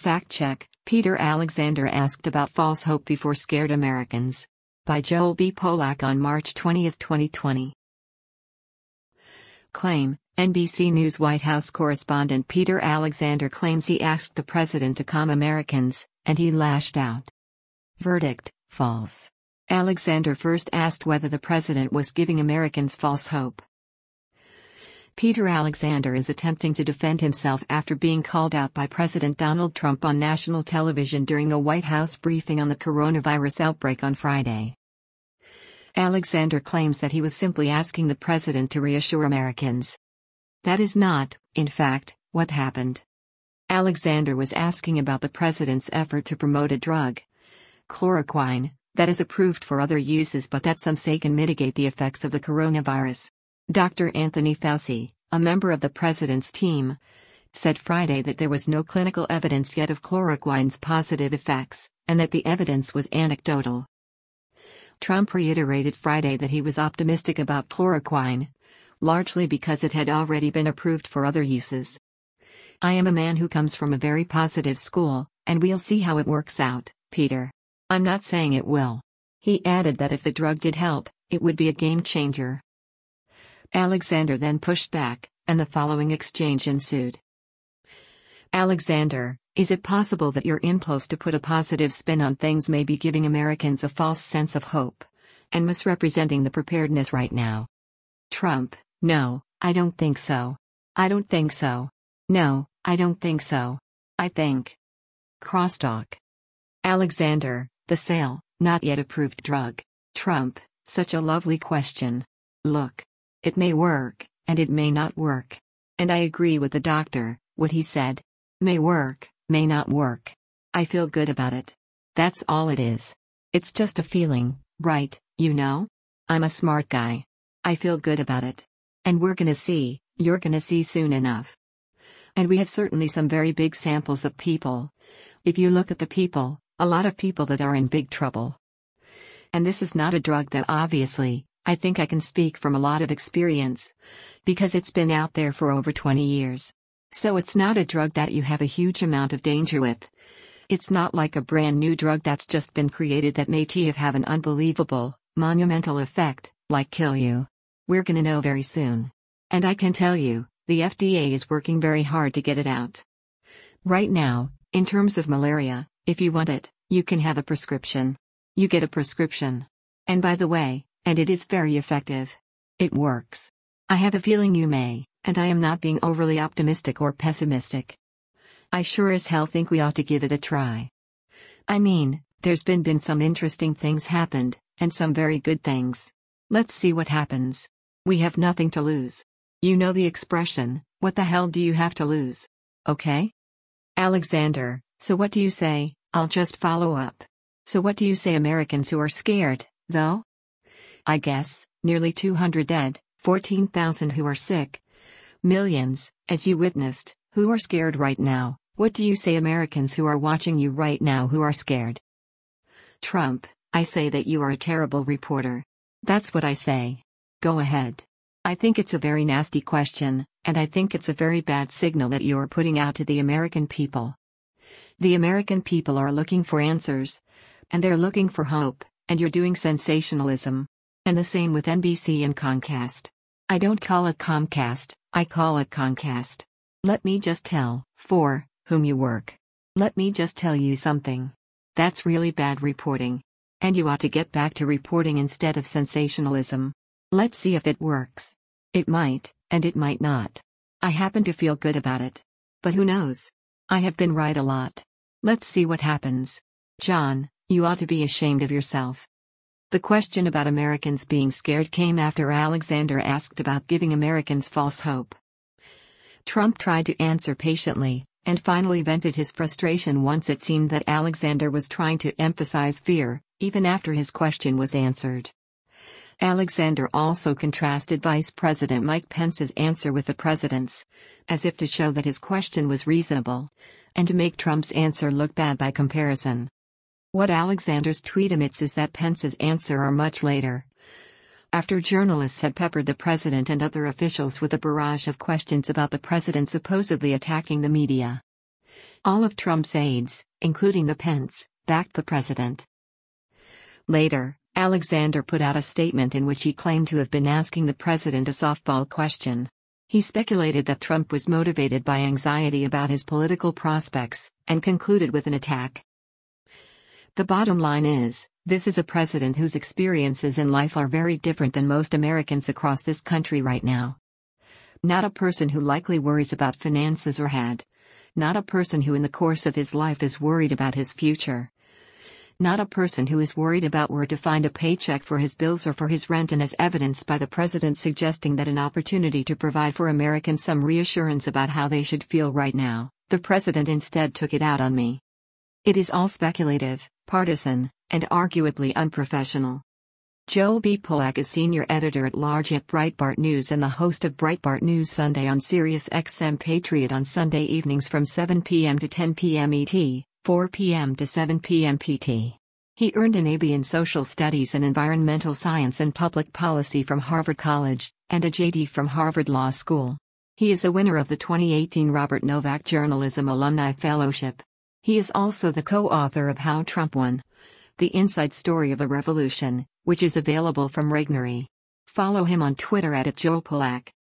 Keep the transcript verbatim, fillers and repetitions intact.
Fact check: Peter Alexander asked about false hope before scared Americans. By Joel B. Polak on March twentieth, twenty twenty. Claim: N B C News White House correspondent Peter Alexander claims he asked the president to calm Americans, and he lashed out. Verdict: false. Alexander first asked whether the president was giving Americans false hope. Peter Alexander is attempting to defend himself after being called out by President Donald Trump on national television during a White House briefing on the coronavirus outbreak on Friday. Alexander claims that he was simply asking the president to reassure Americans. That is not, in fact, what happened. Alexander was asking about the president's effort to promote a drug, chloroquine, that is approved for other uses but that some say can mitigate the effects of the coronavirus. Doctor Anthony Fauci, a member of the president's team, said Friday that there was no clinical evidence yet of chloroquine's positive effects, and that the evidence was anecdotal. Trump reiterated Friday that he was optimistic about chloroquine, largely because it had already been approved for other uses. "I am a man who comes from a very positive school, and we'll see how it works out, Peter. I'm not saying it will." He added that if the drug did help, it would be a game changer. Alexander then pushed back, and the following exchange ensued. Alexander: is it possible that your impulse to put a positive spin on things may be giving Americans a false sense of hope, and misrepresenting the preparedness right now? Trump: no, I don't think so. I don't think so. No, I don't think so. I think. Crosstalk. Alexander: the sale, not yet approved drug. Trump: such a lovely question. Look. It may work, and it may not work. And I agree with the doctor, what he said. May work, may not work. I feel good about it. That's all it is. It's just a feeling, right, you know? I'm a smart guy. I feel good about it. And we're gonna see, you're gonna see soon enough. And we have certainly some very big samples of people. If you look at the people, a lot of people that are in big trouble. And this is not a drug that obviously, I think I can speak from a lot of experience, because it's been out there for over twenty years. So it's not a drug that you have a huge amount of danger with. It's not like a brand new drug that's just been created that may have an unbelievable, monumental effect, like kill you. We're gonna know very soon. And I can tell you, the F D A is working very hard to get it out. Right now, in terms of malaria, if you want it, you can have a prescription. You get a prescription. And by the way, and it is very effective. It works. I have a feeling you may, and I am not being overly optimistic or pessimistic. I sure as hell think we ought to give it a try. I mean, there's been been some interesting things happened, and some very good things. Let's see what happens. We have nothing to lose. You know the expression, what the hell do you have to lose? Okay? Alexander: so what do you say? I'll just follow up. So what do you say Americans who are scared, though? I guess, nearly two hundred dead, fourteen thousand who are sick. Millions, as you witnessed, who are scared right now. What do you say Americans who are watching you right now who are scared? Trump: I say that you are a terrible reporter. That's what I say. Go ahead. I think it's a very nasty question, and I think it's a very bad signal that you're putting out to the American people. The American people are looking for answers. And they're looking for hope, and you're doing sensationalism. And the same with N B C and Comcast. I don't call it Comcast, I call it Concast. Let me just tell, for whom you work. Let me just tell you something. That's really bad reporting. And you ought to get back to reporting instead of sensationalism. Let's see if it works. It might, and it might not. I happen to feel good about it. But who knows? I have been right a lot. Let's see what happens. John, you ought to be ashamed of yourself. The question about Americans being scared came after Alexander asked about giving Americans false hope. Trump tried to answer patiently, and finally vented his frustration once it seemed that Alexander was trying to emphasize fear, even after his question was answered. Alexander also contrasted Vice President Mike Pence's answer with the president's, as if to show that his question was reasonable, and to make Trump's answer look bad by comparison. What Alexander's tweet omits is that Pence's answer are much later. After journalists had peppered the president and other officials with a barrage of questions about the president supposedly attacking the media. All of Trump's aides, including the Pence, backed the president. Later, Alexander put out a statement in which he claimed to have been asking the president a softball question. He speculated that Trump was motivated by anxiety about his political prospects, and concluded with an attack. The bottom line is, this is a president whose experiences in life are very different than most Americans across this country right now. Not a person who likely worries about finances or had. Not a person who in the course of his life is worried about his future. Not a person who is worried about where to find a paycheck for his bills or for his rent, and as evidenced by the president suggesting that an opportunity to provide for Americans some reassurance about how they should feel right now, the president instead took it out on me. It is all speculative, partisan, and arguably unprofessional. Joel B. Pollack is senior editor-at-large at Breitbart News and the host of Breitbart News Sunday on Sirius X M Patriot on Sunday evenings from seven p m to ten p m E T, four p m to seven p m P T. He earned an A B in Social Studies and Environmental Science and Public Policy from Harvard College, and a J D from Harvard Law School. He is a winner of the twenty eighteen Robert Novak Journalism Alumni Fellowship. He is also the co-author of How Trump Won: The Inside Story of a Revolution, which is available from Regnery. Follow him on Twitter at Joel Pollack.